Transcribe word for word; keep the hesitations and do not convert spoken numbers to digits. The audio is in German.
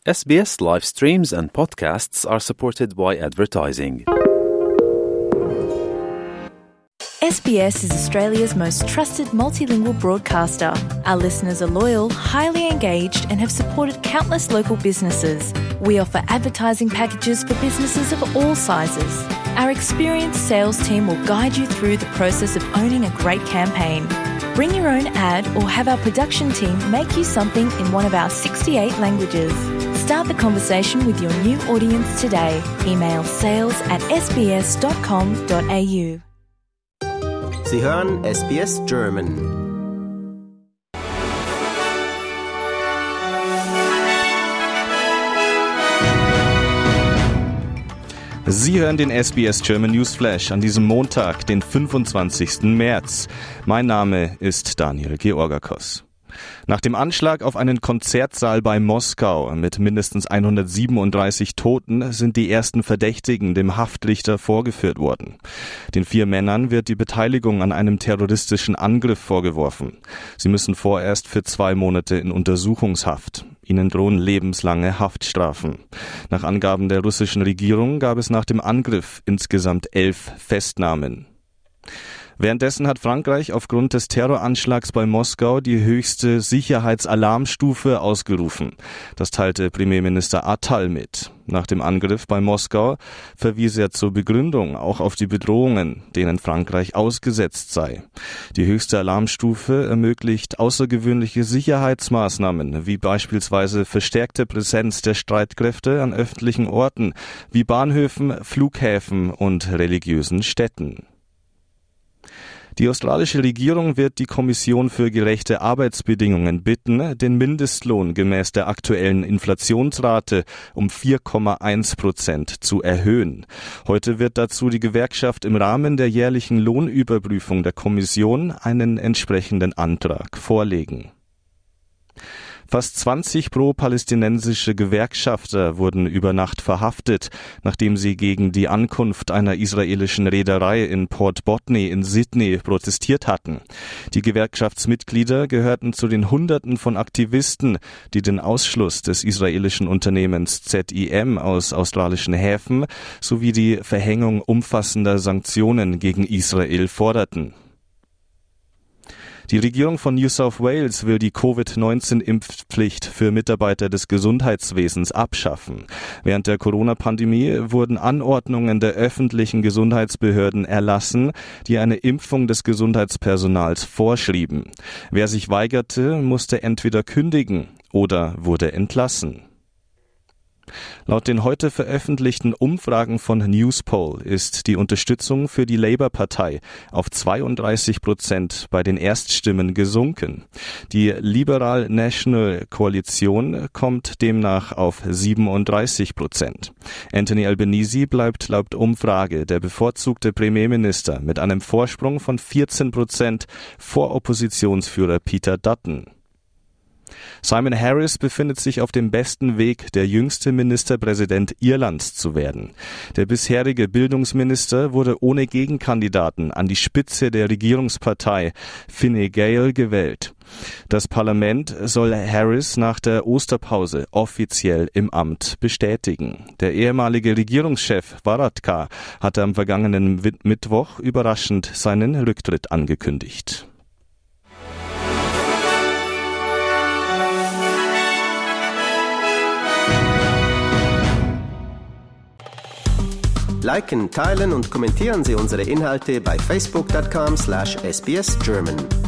S B S live streams and podcasts are supported by advertising. S B S is Australia's most trusted multilingual broadcaster. Our listeners are loyal, highly engaged, and have supported countless local businesses. We offer advertising packages for businesses of all sizes. Our experienced sales team will guide you through the process of owning a great campaign. Bring your own ad or have our production team make you something in one of our sixty-eight languages. Start the conversation with your new audience today. Email sales at s b s dot com dot a u. Sie hören S B S German. Sie hören den S B S German Newsflash an diesem Montag, den fünfundzwanzigsten März. Mein Name ist Daniel Georgakos. Nach dem Anschlag auf einen Konzertsaal bei Moskau mit mindestens hundertsiebenunddreißig Toten sind die ersten Verdächtigen dem Haftrichter vorgeführt worden. Den vier Männern wird die Beteiligung an einem terroristischen Angriff vorgeworfen. Sie müssen vorerst für zwei Monate in Untersuchungshaft. Ihnen drohen lebenslange Haftstrafen. Nach Angaben der russischen Regierung gab es nach dem Angriff insgesamt elf Festnahmen. Währenddessen hat Frankreich aufgrund des Terroranschlags bei Moskau die höchste Sicherheitsalarmstufe ausgerufen. Das teilte Premierminister Attal mit. Nach dem Angriff bei Moskau verwies er zur Begründung auch auf die Bedrohungen, denen Frankreich ausgesetzt sei. Die höchste Alarmstufe ermöglicht außergewöhnliche Sicherheitsmaßnahmen, wie beispielsweise verstärkte Präsenz der Streitkräfte an öffentlichen Orten, wie Bahnhöfen, Flughäfen und religiösen Städten. Die australische Regierung wird die Kommission für gerechte Arbeitsbedingungen bitten, den Mindestlohn gemäß der aktuellen Inflationsrate um vier Komma eins Prozent zu erhöhen. Heute wird dazu die Gewerkschaft im Rahmen der jährlichen Lohnüberprüfung der Kommission einen entsprechenden Antrag vorlegen. Fast zwanzig pro-palästinensische Gewerkschafter wurden über Nacht verhaftet, nachdem sie gegen die Ankunft einer israelischen Reederei in Port Botany in Sydney protestiert hatten. Die Gewerkschaftsmitglieder gehörten zu den Hunderten von Aktivisten, die den Ausschluss des israelischen Unternehmens Z I M aus australischen Häfen sowie die Verhängung umfassender Sanktionen gegen Israel forderten. Die Regierung von New South Wales will die Covid neunzehn Impfpflicht für Mitarbeiter des Gesundheitswesens abschaffen. Während der Corona-Pandemie wurden Anordnungen der öffentlichen Gesundheitsbehörden erlassen, die eine Impfung des Gesundheitspersonals vorschrieben. Wer sich weigerte, musste entweder kündigen oder wurde entlassen. Laut den heute veröffentlichten Umfragen von Newspoll ist die Unterstützung für die Labour-Partei auf zweiunddreißig Prozent bei den Erststimmen gesunken. Die Liberal-National-Koalition kommt demnach auf siebenunddreißig Prozent. Anthony Albanese bleibt laut Umfrage der bevorzugte Premierminister mit einem Vorsprung von vierzehn Prozent vor Oppositionsführer Peter Dutton. Simon Harris befindet sich auf dem besten Weg, der jüngste Ministerpräsident Irlands zu werden. Der bisherige Bildungsminister wurde ohne Gegenkandidaten an die Spitze der Regierungspartei Fine Gael gewählt. Das Parlament soll Harris nach der Osterpause offiziell im Amt bestätigen. Der ehemalige Regierungschef Varadkar hatte am vergangenen Mittwoch überraschend seinen Rücktritt angekündigt. Liken, teilen und kommentieren Sie unsere Inhalte bei facebook dot com slash s b s german.